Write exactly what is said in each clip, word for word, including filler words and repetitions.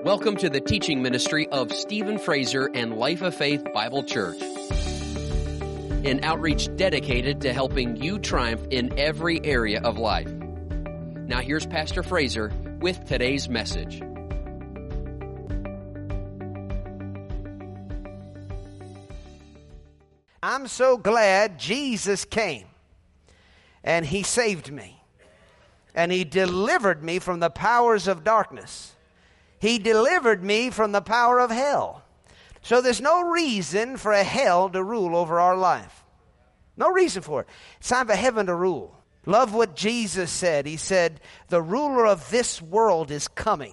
Welcome to the teaching ministry of Stephen Fraser and Life of Faith Bible Church, an outreach dedicated to helping you triumph in every area of life. Now here's Pastor Fraser with today's message. I'm so glad Jesus came and He saved me and He delivered me from the powers of darkness. He delivered me from the power of hell. So there's no reason for a hell to rule over our life. No reason for it. It's time for heaven to rule. Love what Jesus said. He said, the ruler of this world is coming.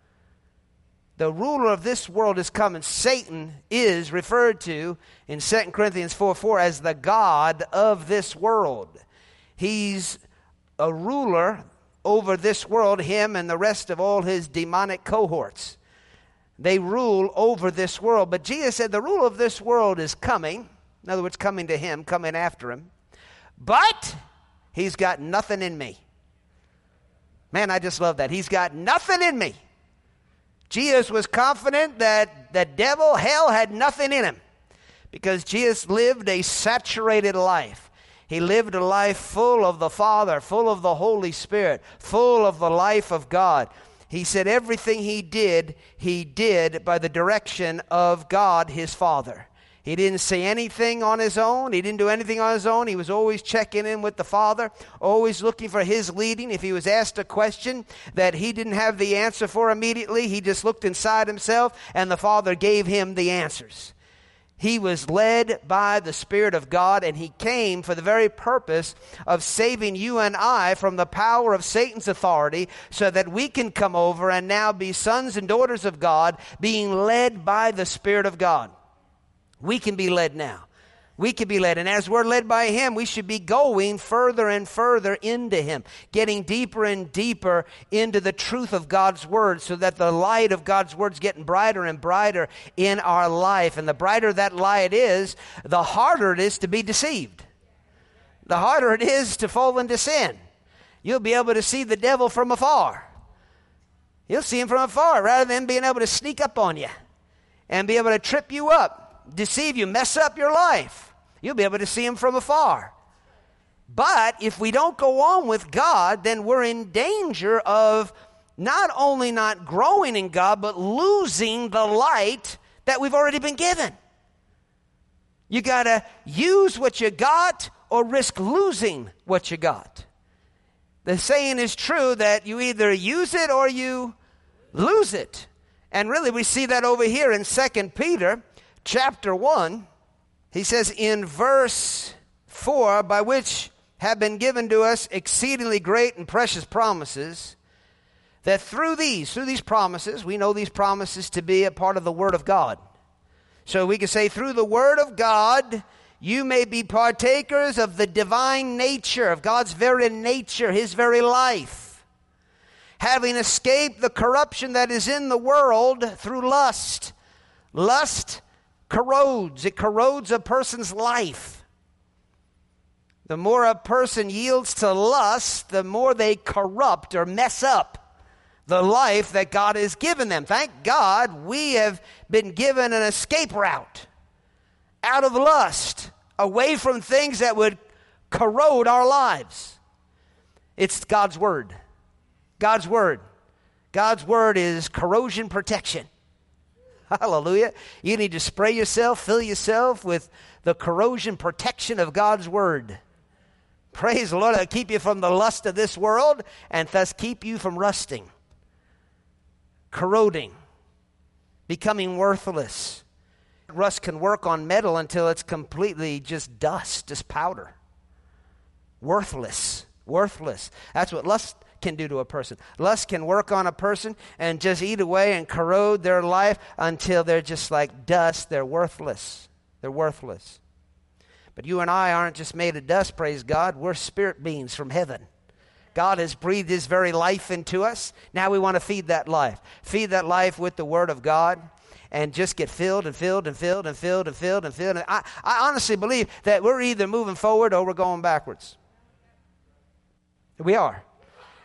The ruler of this world is coming. Satan is referred to in Second Corinthians four four as the God of this world. He's a ruler over this world, him and the rest of all his demonic cohorts. They rule over this world. But Jesus said the rule of this world is coming. In other words, coming to him, coming after him. But he's got nothing in me. Man, I just love that. He's got nothing in me. Jesus was confident that the devil, hell, had nothing in him because Jesus lived a saturated life. He lived a life full of the Father, full of the Holy Spirit, full of the life of God. He said everything he did, he did by the direction of God, his Father. He didn't say anything on his own. He didn't do anything on his own. He was always checking in with the Father, always looking for his leading. If he was asked a question that he didn't have the answer for immediately, he just looked inside himself and the Father gave him the answers. He was led by the Spirit of God, and he came for the very purpose of saving you and I from the power of Satan's authority so that we can come over and now be sons and daughters of God, being led by the Spirit of God. We can be led now. We can be led. And as we're led by him, we should be going further and further into him, getting deeper and deeper into the truth of God's word so that the light of God's word is getting brighter and brighter in our life. And the brighter that light is, the harder it is to be deceived. The harder it is to fall into sin. You'll be able to see the devil from afar. You'll see him from afar rather than being able to sneak up on you and be able to trip you up, deceive you, mess up your life. You'll be able to see him from afar. But if we don't go on with God, then we're in danger of not only not growing in God, but losing the light that we've already been given. You got to use what you got or risk losing what you got. The saying is true that you either use it or you lose it. And really we see that over here in Second Peter chapter one. He says in verse four, by which have been given to us exceedingly great and precious promises, that through these, through these promises, we know these promises to be a part of the Word of God. So we can say through the Word of God, you may be partakers of the divine nature, of God's very nature, His very life, having escaped the corruption that is in the world through lust. Lust corrodes. It corrodes a person's life. The more a person yields to lust, the more they corrupt or mess up the life that God has given them. Thank God we have been given an escape route out of lust, away from things that would corrode our lives. It's God's Word. God's Word. God's Word is corrosion protection. Hallelujah. You need to spray yourself, fill yourself with the corrosion protection of God's Word. Praise the Lord. It'll keep you from the lust of this world and thus keep you from rusting, corroding, becoming worthless. Rust can work on metal until it's completely just dust, just powder. Worthless, worthless. That's what lust can do to a person. Lust can work on a person and just eat away and corrode their life until they're just like dust. They're worthless. They're worthless. But you and I aren't just made of dust, praise God. We're spirit beings from heaven. God has breathed His very life into us. Now we want to feed that life. Feed that life with the Word of God and just get filled and filled and filled and filled and filled and filled. And I, I honestly believe that we're either moving forward or we're going backwards. We are.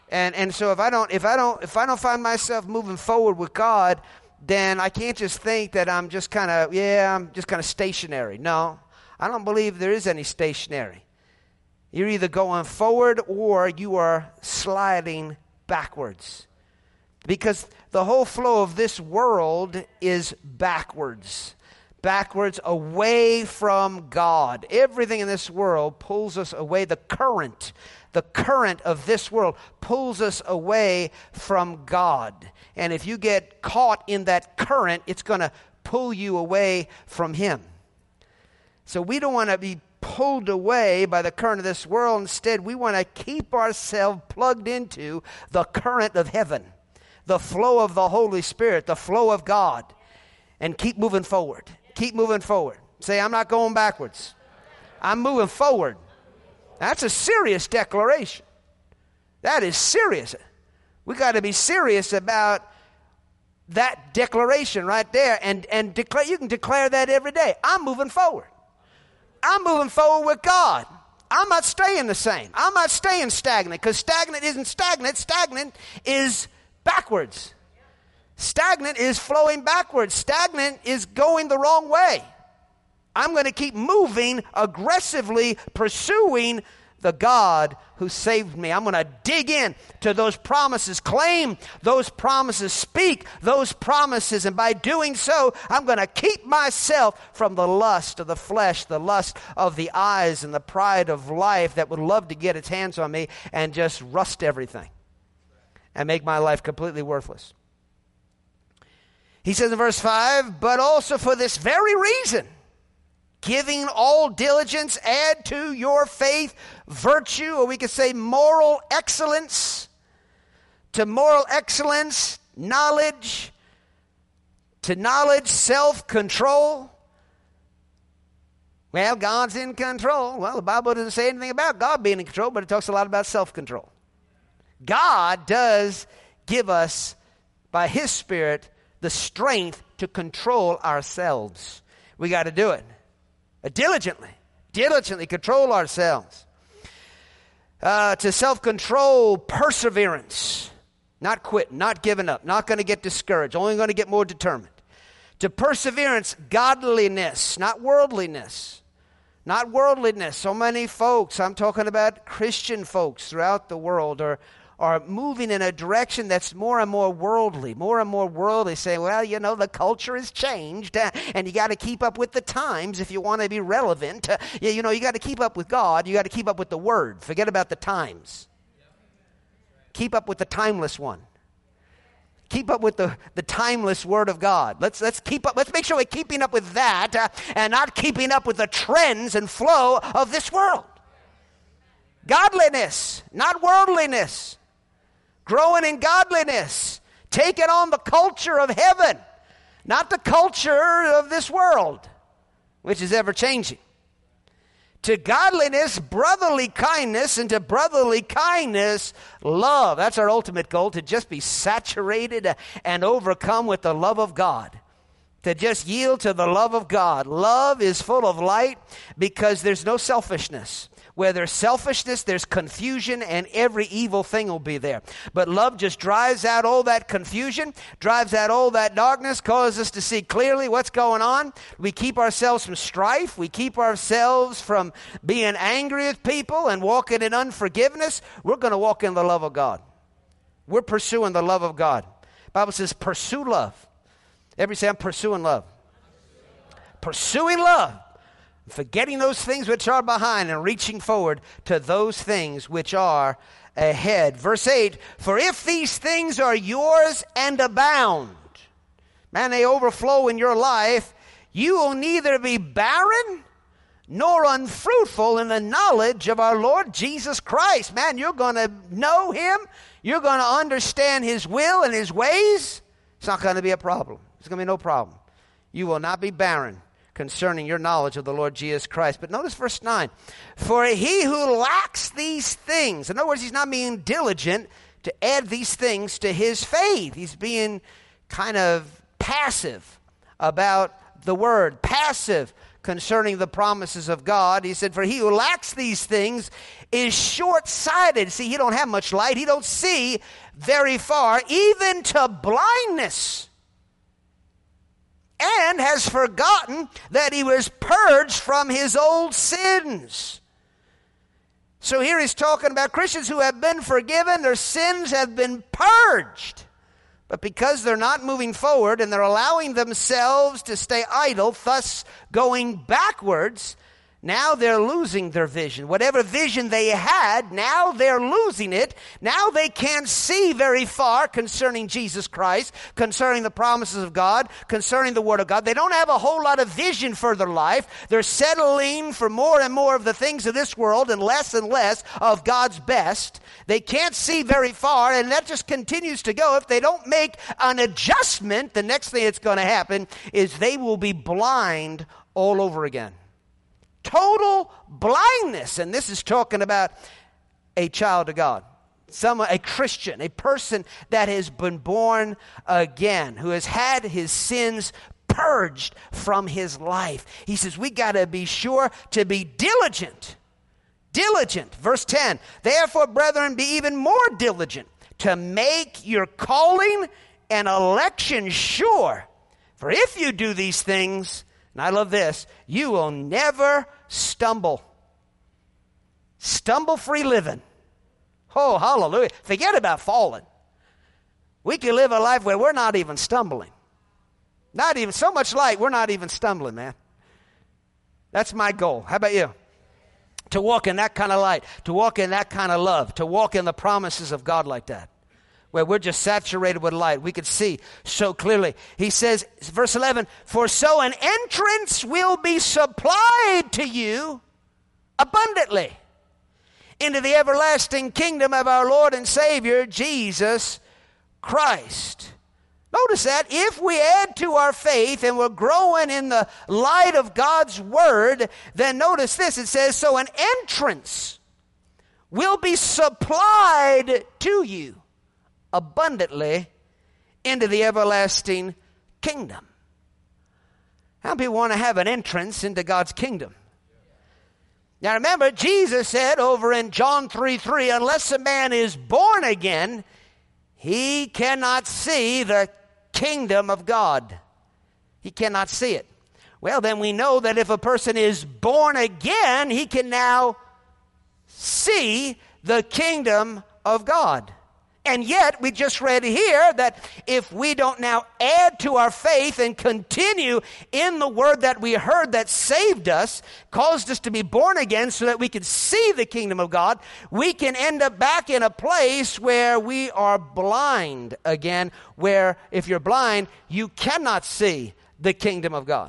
And and so if I don't if I don't if I don't find myself moving forward with God, then I can't just think that I'm just kind of yeah, I'm just kind of stationary. No. I don't believe there is any stationary. You're either going forward or you are sliding backwards. Because the whole flow of this world is backwards. Backwards, away from God. Everything in this world pulls us away. The current, the current of this world pulls us away from God. And if you get caught in that current, it's going to pull you away from Him. So we don't want to be pulled away by the current of this world. Instead, we want to keep ourselves plugged into the current of heaven, the flow of the Holy Spirit, the flow of God, and keep moving forward. Keep moving forward. Say, I'm not going backwards. I'm moving forward. That's a serious declaration. That is serious. We got to be serious about that declaration right there, and and declare. You can declare that every day. I'm moving forward. I'm moving forward with God. I'm not staying the same. I'm not staying stagnant, because stagnant isn't stagnant. Stagnant is backwards. Stagnant is flowing backwards. Stagnant is going the wrong way. I'm going to keep moving, aggressively pursuing the God who saved me. I'm going to dig in to those promises, claim those promises, speak those promises, and by doing so, I'm going to keep myself from the lust of the flesh, the lust of the eyes, and the pride of life that would love to get its hands on me and just rust everything and make my life completely worthless. He says in verse five, but also for this very reason, giving all diligence, add to your faith virtue, or we could say moral excellence. To moral excellence, knowledge. To knowledge, self-control. Well, God's in control. Well, the Bible doesn't say anything about God being in control, but it talks a lot about self-control. God does give us, by His Spirit, the strength to control ourselves. We got to do it. Diligently, diligently control ourselves. Uh, to self-control, perseverance. Not quitting, not giving up, not going to get discouraged, only going to get more determined. To perseverance, godliness, not worldliness. Not worldliness. So many folks, I'm talking about Christian folks throughout the world, are are moving in a direction that's more and more worldly, more and more worldly, saying, well, you know, the culture has changed, uh, and you got to keep up with the times if you want to be relevant. Uh, you, you know, you got to keep up with God. You got to keep up with the Word. Forget about the times. Keep up with the timeless one. Keep up with the, the timeless Word of God. Let's let's keep up. Let's make sure we're keeping up with that uh, and not keeping up with the trends and flow of this world. Godliness, not worldliness. Growing in godliness. Taking on the culture of heaven, not the culture of this world, which is ever changing. To godliness, brotherly kindness, and to brotherly kindness, love. That's our ultimate goal, to just be saturated and overcome with the love of God. To just yield to the love of God. Love is full of light because there's no selfishness. Where there's selfishness, there's confusion, and every evil thing will be there. But love just drives out all that confusion, drives out all that darkness, causes us to see clearly what's going on. We keep ourselves from strife. We keep ourselves from being angry with people and walking in unforgiveness. We're going to walk in the love of God. We're pursuing the love of God. The Bible says pursue love. Everybody say, I'm pursuing love. Pursuing love. Forgetting those things which are behind and reaching forward to those things which are ahead. Verse eight, for if these things are yours and abound, man, they overflow in your life, you will neither be barren nor unfruitful in the knowledge of our Lord Jesus Christ. Man, you're going to know Him. You're going to understand His will and His ways. It's not going to be a problem. It's going to be no problem. You will not be barren concerning your knowledge of the Lord Jesus Christ. But notice verse nine. For he who lacks these things, in other words, he's not being diligent to add these things to his faith. He's being kind of passive about the word, passive concerning the promises of God. He said, for he who lacks these things is short-sighted. See, he don't have much light. He don't see very far, even to blindness. And has forgotten that he was purged from his old sins. So here he's talking about Christians who have been forgiven, their sins have been purged. But because they're not moving forward and they're allowing themselves to stay idle, thus going backwards, now they're losing their vision. Whatever vision they had, now they're losing it. Now they can't see very far concerning Jesus Christ, concerning the promises of God, concerning the Word of God. They don't have a whole lot of vision for their life. They're settling for more and more of the things of this world and less and less of God's best. They can't see very far, and that just continues to go. If they don't make an adjustment, the next thing that's going to happen is they will be blind all over again. Total blindness. And this is talking about a child of God. Someone, a Christian, a person that has been born again, who has had his sins purged from his life. He says, we got to be sure to be diligent. Diligent. Verse ten, therefore, brethren, be even more diligent to make your calling and election sure. For if you do these things, and I love this, you will never stumble. Stumble-free living. Oh, hallelujah. Forget about falling. We can live a life where we're not even stumbling. Not even, so much light, we're not even stumbling, man. That's my goal. How about you? To walk in that kind of light, to walk in that kind of love, to walk in the promises of God like that, where we're just saturated with light. We could see so clearly. He says, verse eleven, for so an entrance will be supplied to you abundantly into the everlasting kingdom of our Lord and Savior, Jesus Christ. Notice that if we add to our faith and we're growing in the light of God's word, then notice this, it says, so an entrance will be supplied to you abundantly into the everlasting kingdom. How many people want to have an entrance into God's kingdom? Now remember, Jesus said over in John three three, unless a man is born again, he cannot see the kingdom of God. He cannot see it. Well, then we know that if a person is born again, he can now see the kingdom of God. And yet, we just read here that if we don't now add to our faith and continue in the word that we heard that saved us, caused us to be born again so that we could see the kingdom of God, we can end up back in a place where we are blind again, where if you're blind, you cannot see the kingdom of God.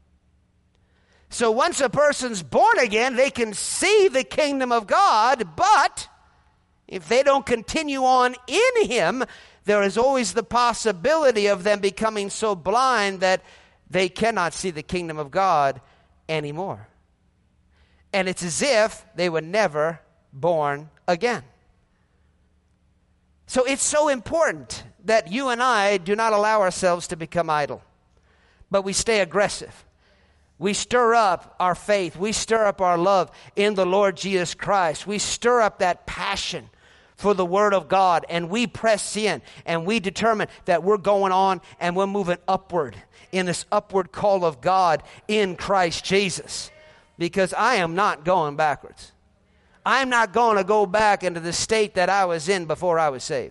So once a person's born again, they can see the kingdom of God, but if they don't continue on in him, there is always the possibility of them becoming so blind that they cannot see the kingdom of God anymore. And it's as if they were never born again. So it's so important that you and I do not allow ourselves to become idle, but we stay aggressive. We stir up our faith. We stir up our love in the Lord Jesus Christ. We stir up that passion for the Word of God, and we press in, and we determine that we're going on and we're moving upward in this upward call of God in Christ Jesus. Because I am not going backwards. I'm not going to go back into the state that I was in before I was saved.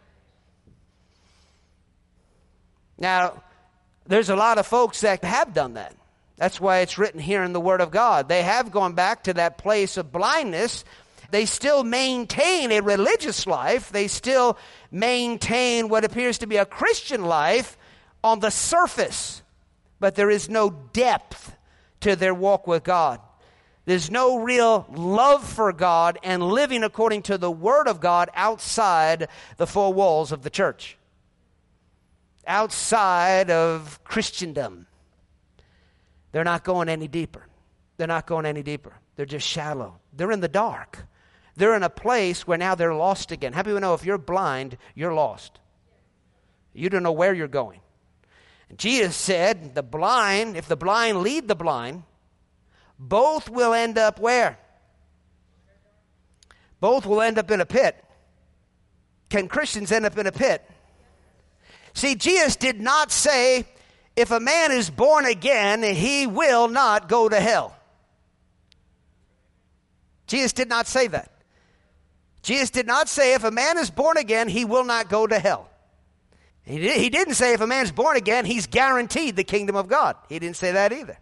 Now, there's a lot of folks that have done that. That's why it's written here in the Word of God. They have gone back to that place of blindness. They still maintain a religious life. They still maintain what appears to be a Christian life on the surface. But there is no depth to their walk with God. There's no real love for God and living according to the Word of God outside the four walls of the church. Outside of Christendom. They're not going any deeper. They're not going any deeper. They're just shallow. They're in the dark. They're in a place where now they're lost again. How many people know if you're blind, you're lost? You don't know where you're going. And Jesus said, the blind, if the blind lead the blind, both will end up where? Both will end up in a pit. Can Christians end up in a pit? See, Jesus did not say, if a man is born again, he will not go to hell. Jesus did not say that. Jesus did not say, if a man is born again, he will not go to hell. He, did, he didn't say, if a man's born again, he's guaranteed the kingdom of God. He didn't say that either.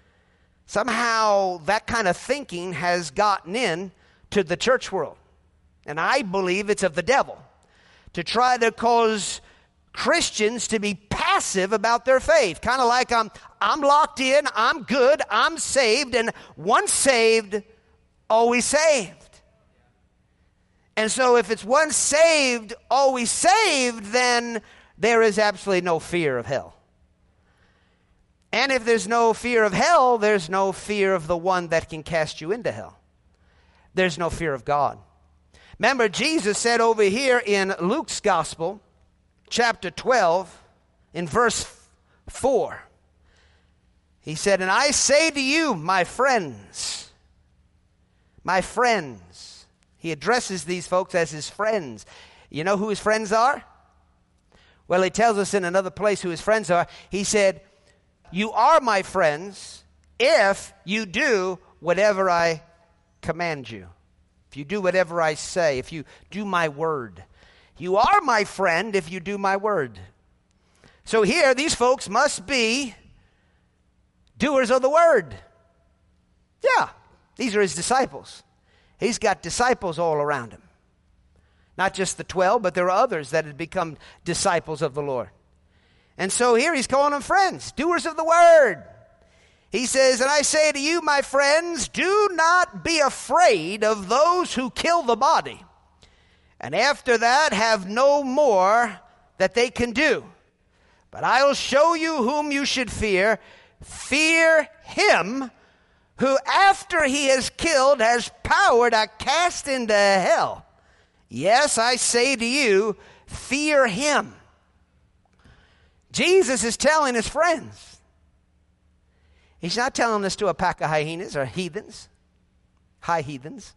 Somehow, that kind of thinking has gotten in to the church world. And I believe it's of the devil to try to cause Christians to be passive about their faith. Kind of like I'm, I'm locked in, I'm good, I'm saved, and once saved, always saved. And so if it's once saved, always saved, then there is absolutely no fear of hell. And if there's no fear of hell, there's no fear of the one that can cast you into hell. There's no fear of God. Remember, Jesus said over here in Luke's Gospel, chapter twelve, in verse four, he said, and I say to you, my friends, my friends. He addresses these folks as his friends. You know who his friends are? Well, he tells us in another place who his friends are. He said, you are my friends if you do whatever I command you. If you do whatever I say, if you do my word. You are my friend if you do my word. So here, these folks must be doers of the word. Yeah, these are his disciples. He's got disciples all around him. Not just the twelve, but there are others that have become disciples of the Lord. And so here he's calling them friends, doers of the word. He says, and I say to you, my friends, do not be afraid of those who kill the body, and after that have no more that they can do. But I'll show you whom you should fear. Fear him who after he has killed has power to cast into hell. Yes, I say to you, fear him. Jesus is telling his friends. He's not telling this to a pack of hyenas or heathens. High heathens.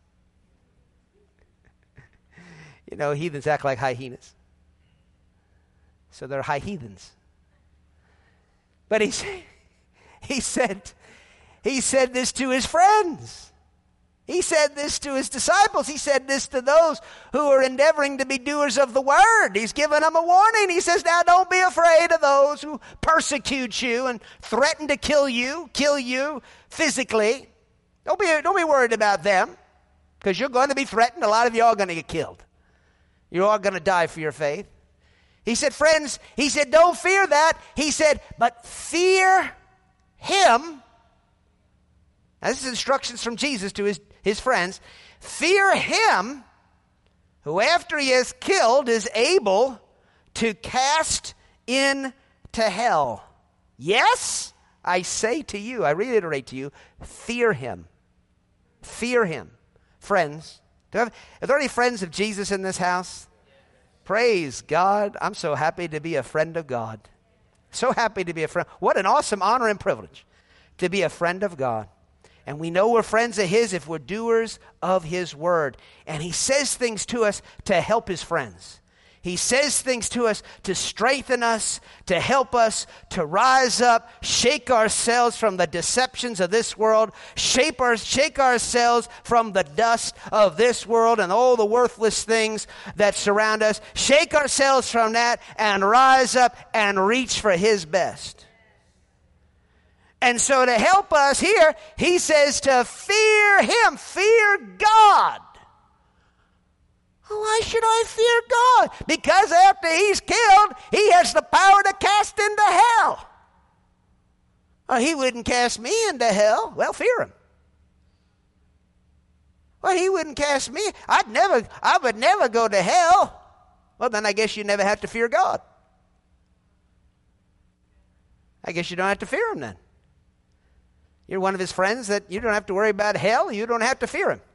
You know, heathens act like hyenas. So they're high heathens. But he, he said, he said this to his friends. He said this to his disciples. He said this to those who are endeavoring to be doers of the word. He's given them a warning. He says, now don't be afraid of those who persecute you and threaten to kill you, kill you physically. Don't be, don't be worried about them, because you're going to be threatened. A lot of you are going to get killed. You're all going to die for your faith. He said, friends, he said, don't fear that. He said, but fear him. Now, this is instructions from Jesus to his, his friends. Fear him who after he has killed is able to cast into hell. Yes, I say to you, I reiterate to you, fear him. Fear him. Friends, do I have, are there any friends of Jesus in this house? Praise God. I'm so happy to be a friend of God. So happy to be a friend. What an awesome honor and privilege to be a friend of God. And we know we're friends of his if we're doers of his word. And he says things to us to help his friends. He says things to us to strengthen us, to help us, to rise up, shake ourselves from the deceptions of this world, shape our, shake ourselves from the dust of this world and all the worthless things that surround us. Shake ourselves from that and rise up and reach for his best. And so to help us here, he says to fear him, fear God. Why should I fear God? Because after he's killed, he has the power to cast into hell. Oh, he wouldn't cast me into hell. Well, fear him. Well, he wouldn't cast me. I'd never, I would never go to hell. Well, then I guess you never have to fear God. I guess you don't have to fear him then. You're one of his friends that you don't have to worry about hell. You don't have to fear him.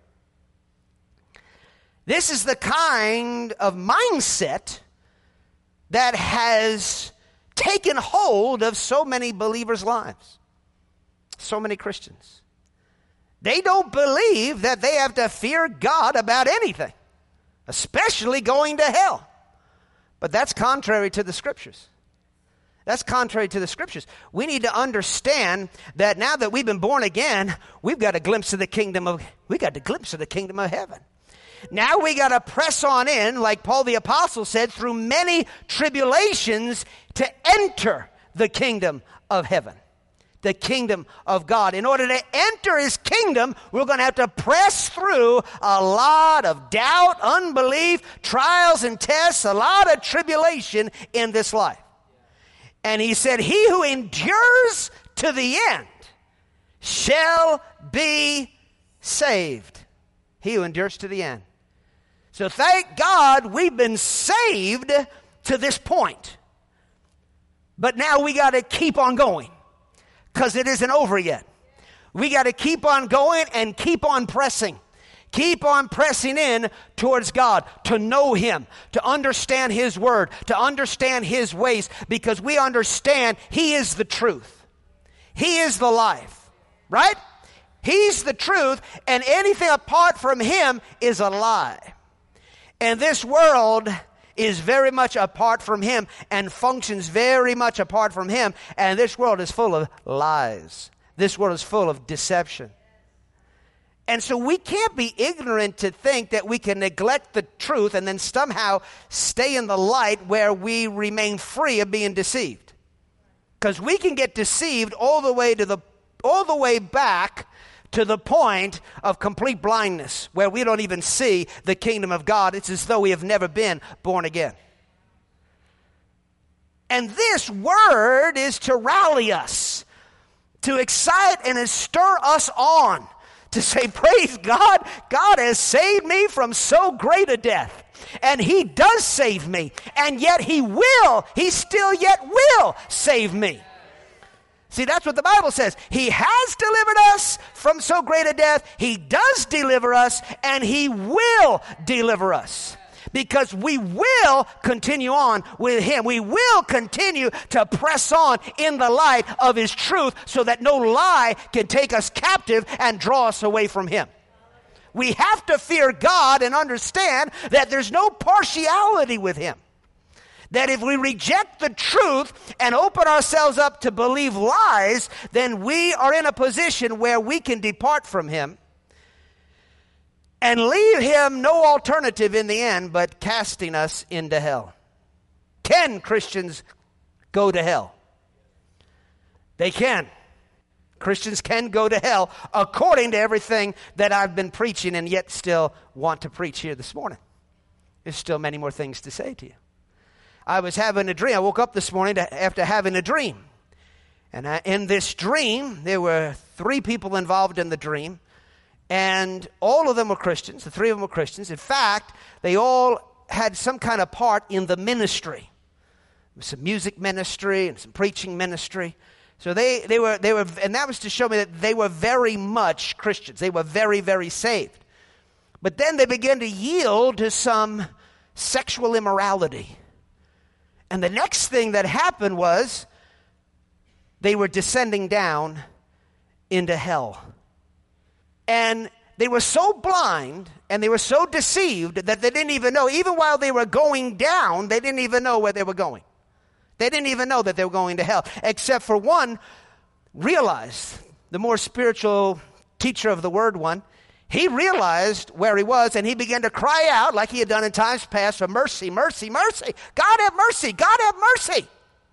This is the kind of mindset that has taken hold of so many believers' lives, so many Christians. They don't believe that they have to fear God about anything, especially going to hell. But that's contrary to the Scriptures. That's contrary to the Scriptures. We need to understand that now that we've been born again, we've got a glimpse of the kingdom of, we got a glimpse of the kingdom of heaven. Now we got to press on in, like Paul the Apostle said, through many tribulations to enter the kingdom of heaven, the kingdom of God. In order to enter his kingdom, we're going to have to press through a lot of doubt, unbelief, trials and tests, a lot of tribulation in this life. And he said, he who endures to the end shall be saved. He who endures to the end. So thank God we've been saved to this point. But now we got to keep on going, because it isn't over yet. We got to keep on going and keep on pressing. Keep on pressing in towards God, to know him, to understand his word, to understand his ways, because we understand he is the truth. He is the life, right? He's the truth, and anything apart from him is a lie. And this world is very much apart from him and functions very much apart from him. And this world is full of lies. This world is full of deception. And so we can't be ignorant to think that we can neglect the truth and then somehow stay in the light where we remain free of being deceived. Because we can get deceived all the way to the all the way back to the point of complete blindness, where we don't even see the kingdom of God. It's as though we have never been born again. And this word is to rally us, to excite and stir us on, to say, praise God, God has saved me from so great a death. And he does save me, and yet he will, he still yet will save me. See, that's what the Bible says. He has delivered us from so great a death. He does deliver us, and he will deliver us. Because we will continue on with him. We will continue to press on in the light of his truth, so that no lie can take us captive and draw us away from him. We have to fear God and understand that there's no partiality with him. That if we reject the truth and open ourselves up to believe lies, then we are in a position where we can depart from him and leave him no alternative in the end but casting us into hell. Can Christians go to hell? They can. Christians can go to hell according to everything that I've been preaching and yet still want to preach here this morning. There's still many more things to say to you. I was having a dream. I woke up this morning to, after having a dream. And I, in this dream, there were three people involved in the dream. And all of them were Christians. The three of them were Christians. In fact, they all had some kind of part in the ministry. Some music ministry and some preaching ministry. So they, they were, they were, and that was to show me that they were very much Christians. They were very, very saved. But then they began to yield to some sexual immorality. And the next thing that happened was they were descending down into hell. And they were so blind and they were so deceived that they didn't even know, even while they were going down, they didn't even know where they were going. They didn't even know that they were going to hell, except for one realized, the more spiritual teacher of the word one, he realized where he was, and he began to cry out like he had done in times past for mercy, mercy, mercy. God have mercy, God have mercy.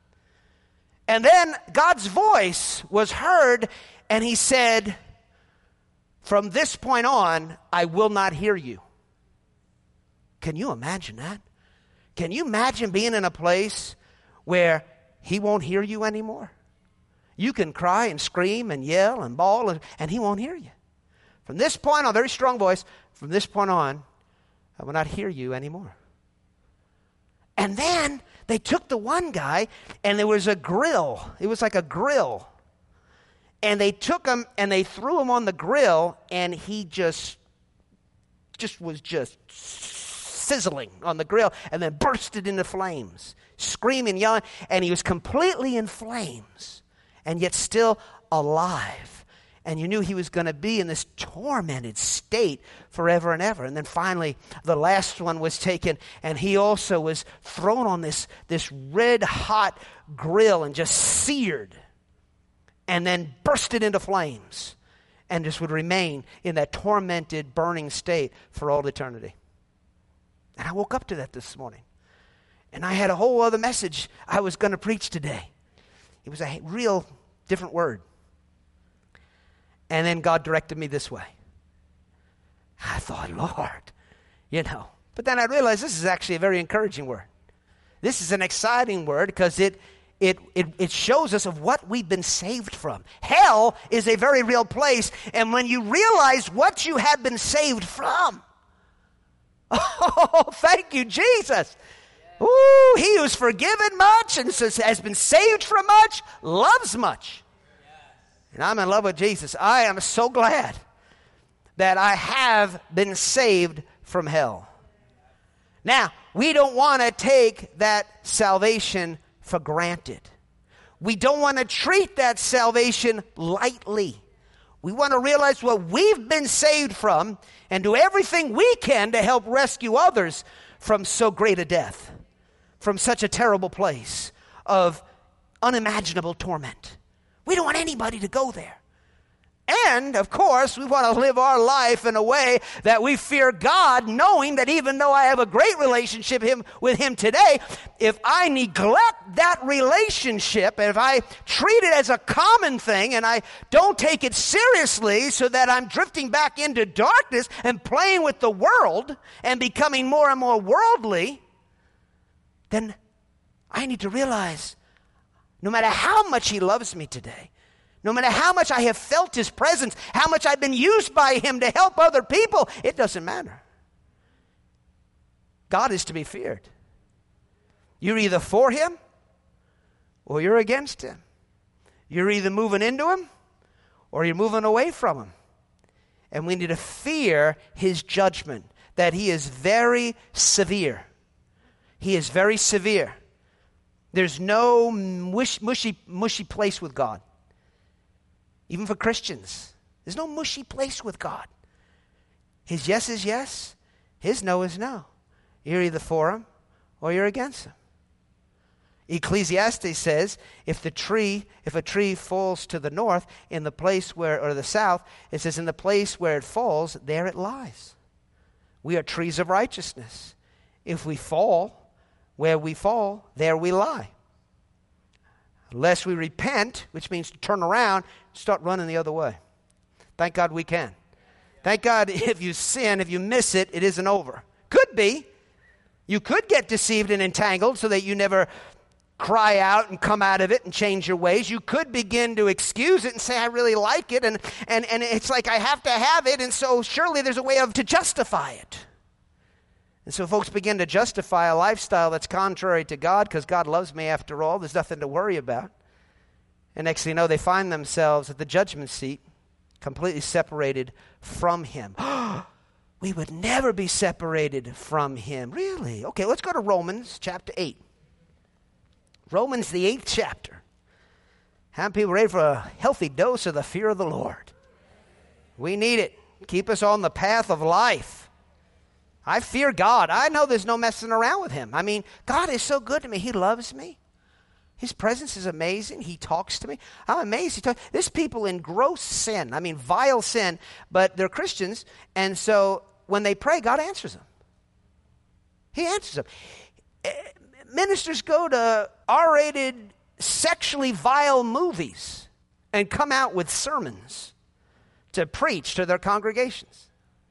And then God's voice was heard, and he said, from this point on, I will not hear you. Can you imagine that? Can you imagine being in a place where he won't hear you anymore? You can cry and scream and yell and bawl, and, and he won't hear you. From this point on, very strong voice, from this point on, I will not hear you anymore. And then they took the one guy, and there was a grill. It was like a grill. And they took him, and they threw him on the grill, and he just, just was just sizzling on the grill, and then bursted into flames, screaming, yelling, and he was completely in flames, and yet still alive. And you knew he was going to be in this tormented state forever and ever. And then finally, the last one was taken, and he also was thrown on this, this red-hot grill and just seared, and then bursted into flames, and just would remain in that tormented, burning state for all eternity. And I woke up to that this morning. And I had a whole other message I was going to preach today. It was a real different word. And then God directed me this way. I thought, Lord, you know. But then I realized this is actually a very encouraging word. This is an exciting word because it, it, it, it shows us of what we've been saved from. Hell is a very real place. And when you realize what you have been saved from, oh, thank you, Jesus. Ooh, he who's forgiven much and has been saved from much loves much. And I'm in love with Jesus. I am so glad that I have been saved from hell. Now, we don't want to take that salvation for granted. We don't want to treat that salvation lightly. We want to realize what we've been saved from and do everything we can to help rescue others from so great a death, from such a terrible place of unimaginable torment. We don't want anybody to go there. And, of course, we want to live our life in a way that we fear God, knowing that even though I have a great relationship him, with him today, if I neglect that relationship, and if I treat it as a common thing, and I don't take it seriously so that I'm drifting back into darkness and playing with the world and becoming more and more worldly, then I need to realize no matter how much he loves me today, no matter how much I have felt his presence, how much I've been used by him to help other people, it doesn't matter. God is to be feared. You're either for him or you're against him. You're either moving into him or you're moving away from him. And we need to fear his judgment, that he is very severe. He is very severe. There's no mush, mushy, mushy place with God. Even for Christians, there's no mushy place with God. His yes is yes, his no is no. You're either for him or you're against him. Ecclesiastes says, if the tree, if a tree falls to the north, in the place where, or the south, it says, in the place where it falls, there it lies. We are trees of righteousness. If we fall, where we fall, there we lie. Unless we repent, which means to turn around, start running the other way. Thank God we can. Thank God if you sin, if you miss it, it isn't over. Could be. You could get deceived and entangled so that you never cry out and come out of it and change your ways. You could begin to excuse it and say, I really like it, and, and, and it's like I have to have it, and so surely there's a way of to justify it. And so folks begin to justify a lifestyle that's contrary to God because God loves me after all. There's nothing to worry about. And next thing you know, they find themselves at the judgment seat, completely separated from him. We would never be separated from him. Really? Okay, let's go to Romans chapter eight. Romans, the eighth chapter. How many people ready for a healthy dose of the fear of the Lord? We need it. Keep us on the path of life. I fear God. I know there's no messing around with him. I mean, God is so good to me. He loves me. His presence is amazing. He talks to me. I'm amazed. He talks. There's people in gross sin. I mean, vile sin, but they're Christians. And so when they pray, God answers them. He answers them. Ministers go to R-rated, sexually vile movies and come out with sermons to preach to their congregations.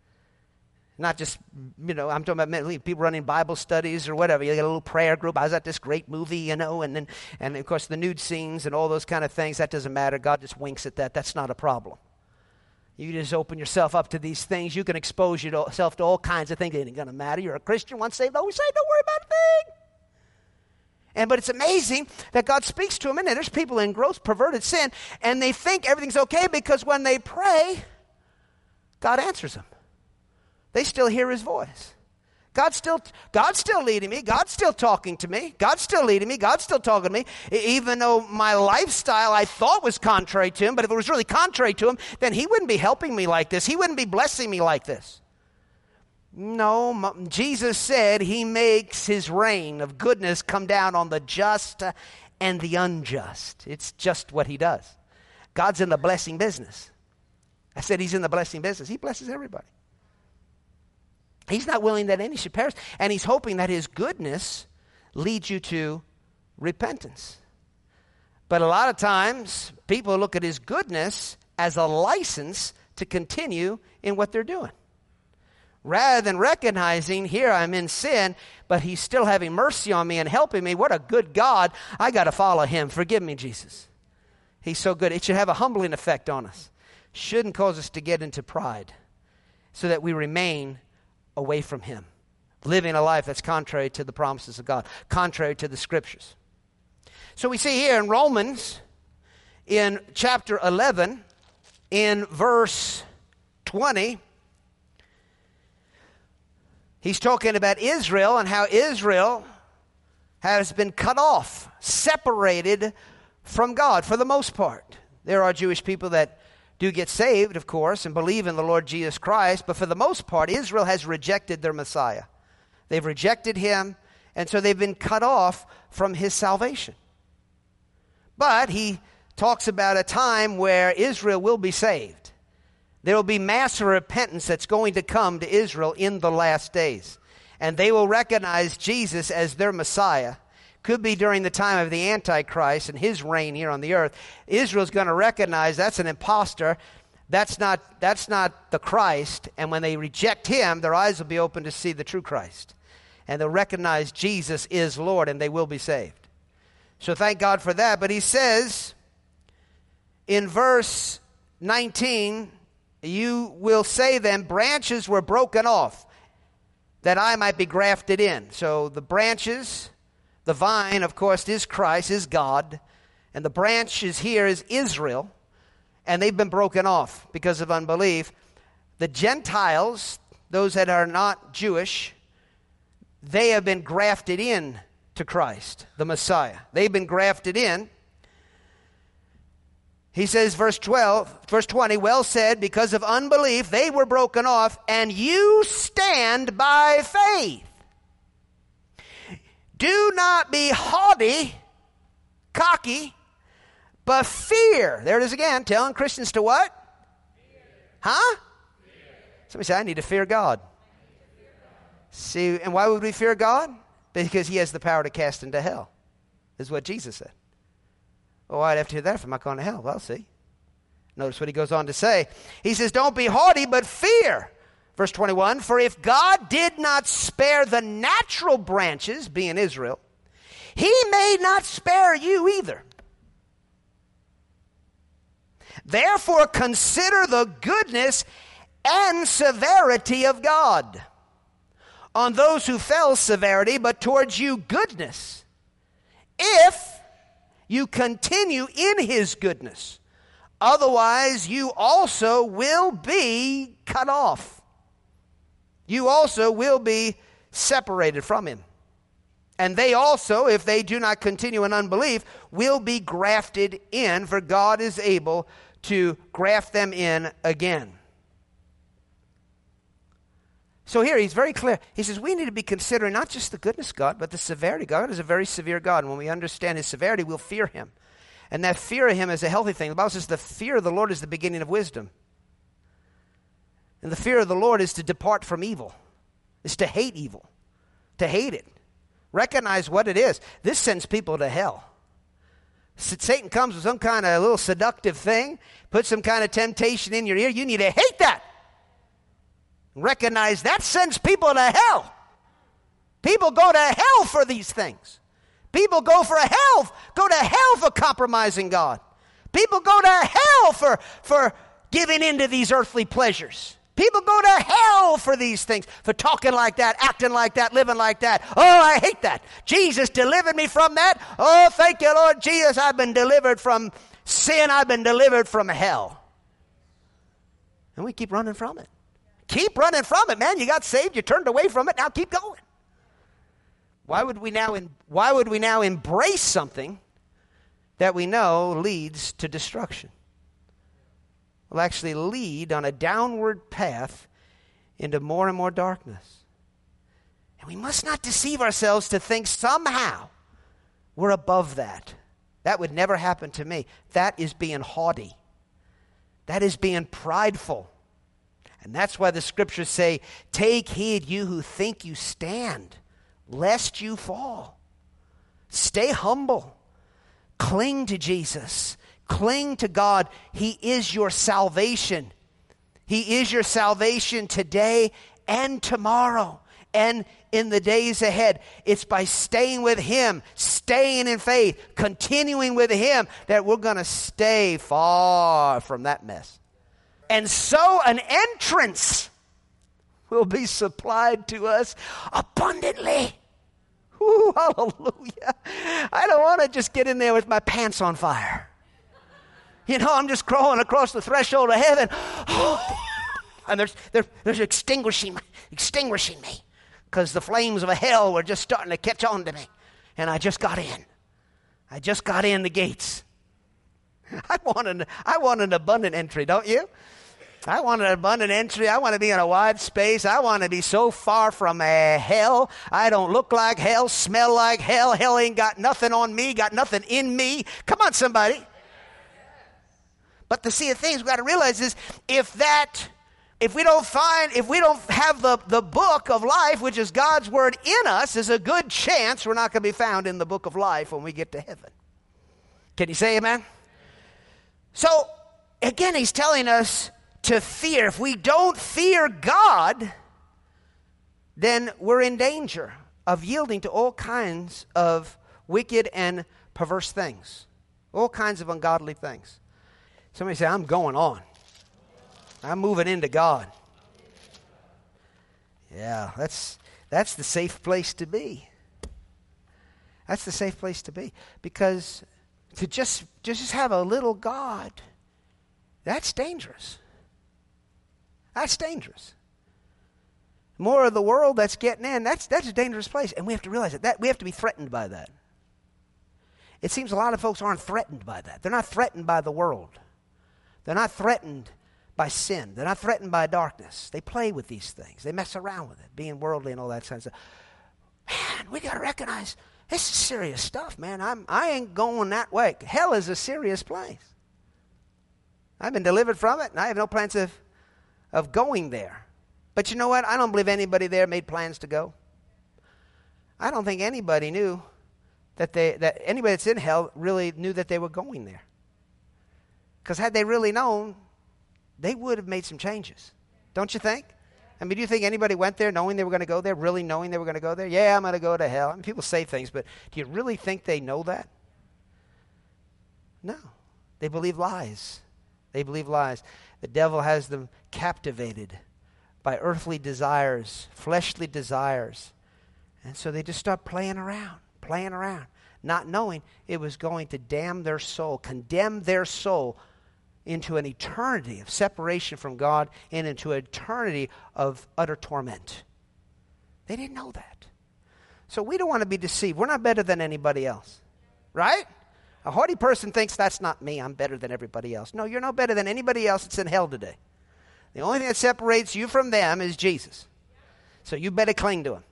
Not just, you know, I'm talking about people running Bible studies or whatever. You get a little prayer group. I was at this great movie, you know, and then, and of course the nude scenes and all those kind of things. That doesn't matter. God just winks at that. That's not a problem. You just open yourself up to these things. You can expose yourself to all kinds of things. It ain't going to matter. You're a Christian, once saved, always saved. Don't worry about a thing. And but it's amazing that God speaks to them. And there's people in gross, perverted sin, and they think everything's okay because when they pray, God answers them. They still hear his voice. God's still, God's still leading me. God's still talking to me. God's still leading me. God's still talking to me. Even though my lifestyle I thought was contrary to him, but if it was really contrary to him, then he wouldn't be helping me like this. He wouldn't be blessing me like this. No, Jesus said he makes his rain of goodness come down on the just and the unjust. It's just what he does. God's in the blessing business. I said he's in the blessing business. He blesses everybody. He's not willing that any should perish, and he's hoping that his goodness leads you to repentance. But a lot of times, people look at his goodness as a license to continue in what they're doing. Rather than recognizing, here I'm in sin, but he's still having mercy on me and helping me. What a good God. I got to follow him. Forgive me, Jesus. He's so good. It should have a humbling effect on us. Shouldn't cause us to get into pride so that we remain away from him, living a life that's contrary to the promises of God, contrary to the scriptures. So we see here in Romans, in chapter eleven, in verse twenty, he's talking about Israel and how Israel has been cut off, separated from God for the most part. There are Jewish people that do get saved, of course, and believe in the Lord Jesus Christ, but for the most part, Israel has rejected their Messiah. They've rejected him, and so they've been cut off from his salvation. But he talks about a time where Israel will be saved. There will be mass repentance that's going to come to Israel in the last days, and they will recognize Jesus as their Messiah. Could be during the time of the Antichrist and his reign here on the earth. Israel's going to recognize that's an imposter. That's not, that's not the Christ. And when they reject him, their eyes will be open to see the true Christ. And they'll recognize Jesus is Lord, and they will be saved. So thank God for that. But he says in verse nineteen, you will say then, branches were broken off, that I might be grafted in. So the branches... The vine, of course, is Christ, is God. And the branches here is Israel. And they've been broken off because of unbelief. The Gentiles, those that are not Jewish, they have been grafted in to Christ, the Messiah. They've been grafted in. He says, verse twelve, verse twenty, well said, because of unbelief they were broken off, and you stand by faith. Do not be haughty, cocky, but fear. There it is again, telling Christians to what? Fear. Huh? Fear. Somebody say, I need to fear God. Fear God. See, and why would we fear God? Because he has the power to cast into hell, is what Jesus said. Oh, I'd have to hear that if I'm not going to hell. Well, see. Notice what he goes on to say. He says, don't be haughty, but fear. Verse twenty-one, for if God did not spare the natural branches, being Israel, he may not spare you either. Therefore consider the goodness and severity of God. On those who fell severity, but towards you goodness, if you continue in his goodness. Otherwise you also will be cut off. You also will be separated from him. And they also, if they do not continue in unbelief, will be grafted in, for God is able to graft them in again. So here he's very clear. He says we need to be considering not just the goodness of God, but the severity. God is a very severe God. And when we understand his severity, we'll fear him. And that fear of him is a healthy thing. The Bible says the fear of the Lord is the beginning of wisdom. And the fear of the Lord is to depart from evil. It's to hate evil. To hate it. Recognize what it is. This sends people to hell. Satan comes with some kind of little seductive thing, puts some kind of temptation in your ear. You need to hate that. Recognize that sends people to hell. People go to hell for these things. People go for hell, go to hell for compromising God. People go to hell for, for giving into these earthly pleasures. People go to hell for these things, for talking like that, acting like that, living like that. Oh, I hate that. Jesus delivered me from that. Oh, thank you, Lord Jesus. I've been delivered from sin. I've been delivered from hell. And we keep running from it. Keep running from it, man. You got saved, you turned away from it, now keep going. Why would we now, in, why would we now embrace something that we know leads to destruction? Will actually lead on a downward path into more and more darkness. And we must not deceive ourselves to think somehow we're above that. That would never happen to me. That is being haughty. That is being prideful. And that's why the scriptures say, take heed, you who think you stand, lest you fall. Stay humble. Cling to Jesus. Cling to God. He is your salvation. He is your salvation today and tomorrow and in the days ahead. It's by staying with Him, staying in faith, continuing with Him, that we're going to stay far from that mess. And so an entrance will be supplied to us abundantly. Ooh, hallelujah. I don't want to just get in there with my pants on fire. You know, I'm just crawling across the threshold of heaven. And there's, there, there's extinguishing, extinguishing me. Because the flames of hell were just starting to catch on to me. And I just got in. I just got in the gates. I want an, I want an abundant entry, don't you? I want an abundant entry. I want to be in a wide space. I want to be so far from a hell. I don't look like hell, smell like hell. Hell ain't got nothing on me, got nothing in me. Come on, somebody. But the see the things we've got to realize is if that, if we don't find, if we don't have the, the book of life, which is God's word in us, there's a good chance we're not going to be found in the book of life when we get to heaven. Can you say amen? So, again, he's telling us to fear. If we don't fear God, then we're in danger of yielding to all kinds of wicked and perverse things. All kinds of ungodly things. Somebody say, I'm going on. I'm moving into God. Yeah, that's that's the safe place to be. That's the safe place to be. Because to just, just have a little God, that's dangerous. That's dangerous. More of the world that's getting in, that's that's a dangerous place. And we have to realize it. That we have to be threatened by that. It seems a lot of folks aren't threatened by that. They're not threatened by the world. They're not threatened by sin. They're not threatened by darkness. They play with these things. They mess around with it, being worldly and all that kind of stuff. Man, we got to recognize this is serious stuff, man. I'm, I ain't going that way. Hell is a serious place. I've been delivered from it, and I have no plans of, of going there. But you know what? I don't believe anybody there made plans to go. I don't think anybody knew that they that anybody that's in hell really knew that they were going there. Because had they really known, they would have made some changes. Don't you think? I mean, do you think anybody went there knowing they were going to go there, really knowing they were going to go there? Yeah, I'm going to go to hell. I mean, people say things, but do you really think they know that? No. They believe lies. They believe lies. The devil has them captivated by earthly desires, fleshly desires. And so they just start playing around, playing around, not knowing it was going to damn their soul, condemn their soul into an eternity of separation from God and into an eternity of utter torment. They didn't know that. So we don't want to be deceived. We're not better than anybody else, right? A haughty person thinks, that's not me, I'm better than everybody else. No, you're no better than anybody else that's in hell today. The only thing that separates you from them is Jesus. So you better cling to Him.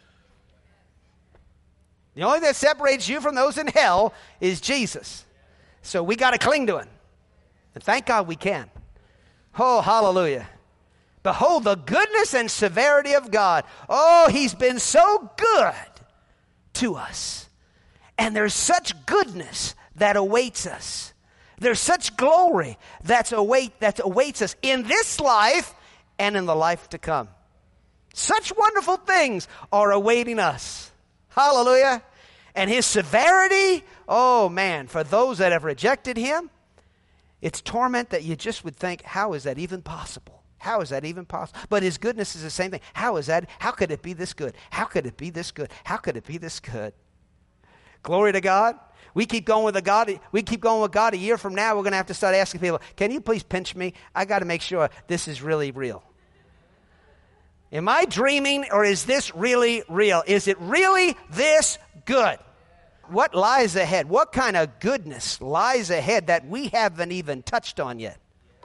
The only thing that separates you from those in hell is Jesus. So we got to cling to Him. And thank God we can. Oh, hallelujah. Behold the goodness and severity of God. Oh, He's been so good to us. And there's such goodness that awaits us. There's such glory that's await, that awaits us in this life and in the life to come. Such wonderful things are awaiting us. Hallelujah. And His severity, oh man, for those that have rejected Him, it's torment that you just would think, how is that even possible? How is that even possible? But His goodness is the same thing. How is that? How could it be this good? How could it be this good? How could it be this good? Glory to God. We keep going with the God. We keep going with God. A year from now, we're going to have to start asking people, can you please pinch me? I got to make sure this is really real. Am I dreaming, or is this really real? Is it really this good? What lies ahead? What kind of goodness lies ahead that we haven't even touched on yet?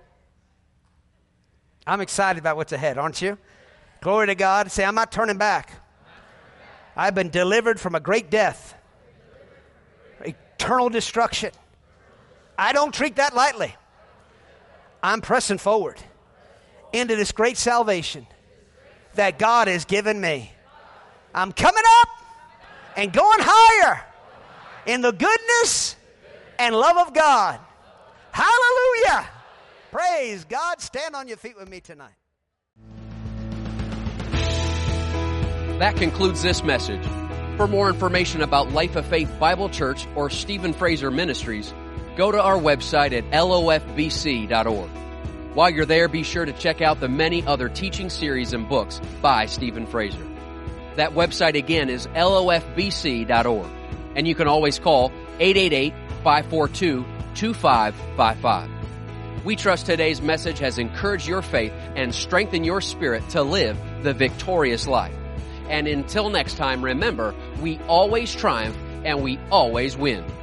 I'm excited about what's ahead, aren't you? Glory to God. Say, I'm not turning back. I've been delivered from a great death, eternal destruction. I don't treat that lightly. I'm pressing forward into this great salvation that God has given me. I'm coming up and going higher in the goodness and love of God. Hallelujah. Praise God. Stand on your feet with me tonight. That concludes this message. For more information about Life of Faith Bible Church or Stephen Fraser Ministries, go to our website at L O F B C dot org. While you're there, be sure to check out the many other teaching series and books by Stephen Fraser. That website again is L O F B C dot org. And you can always call eight eight eight, five four two, two five five five. We trust today's message has encouraged your faith and strengthened your spirit to live the victorious life. And until next time, remember, we always triumph and we always win.